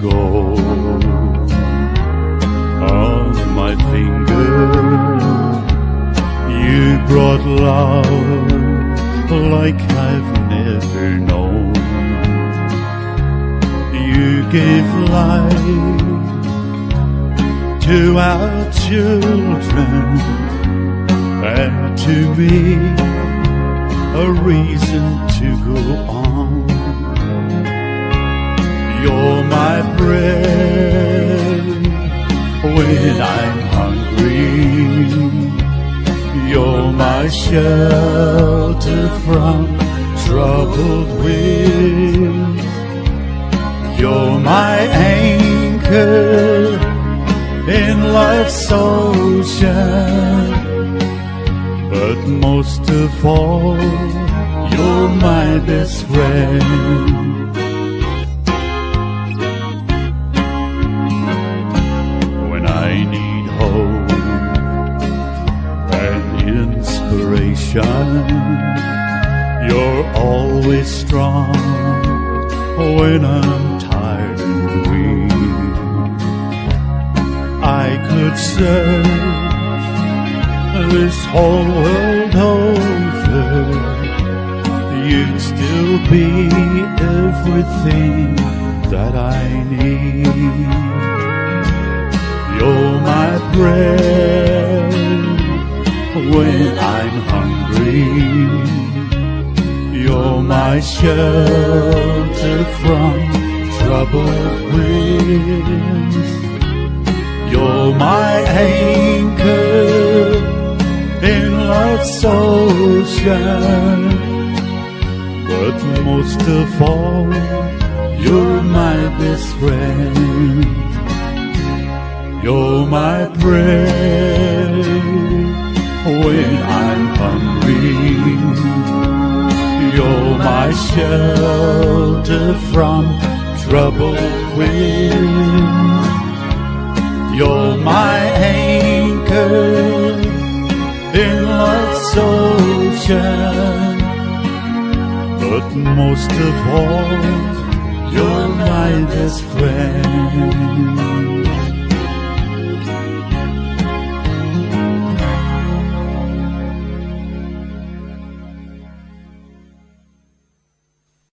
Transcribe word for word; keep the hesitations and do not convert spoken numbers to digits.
gold on my finger. You brought love like I've never known. You gave life to our children, and to me a reason to go on. You're my bread when I'm hungry. You're my shelter from troubled winds. You're my anchor in life's ocean. But most of all, you're my best friend. When I need hope and inspiration, you're always strong when I'm tired and weak. I could search this whole world over, you'd still be everything that I need. You're my bread when I'm hungry. You're my shelter from troubled winds. You're my anchor in life's ocean. But most of all, you're my best friend. You're my bread when I'm hungry. You're my shelter from troubled winds. You're my anchor in life's ocean. But most of all, you're my best friend.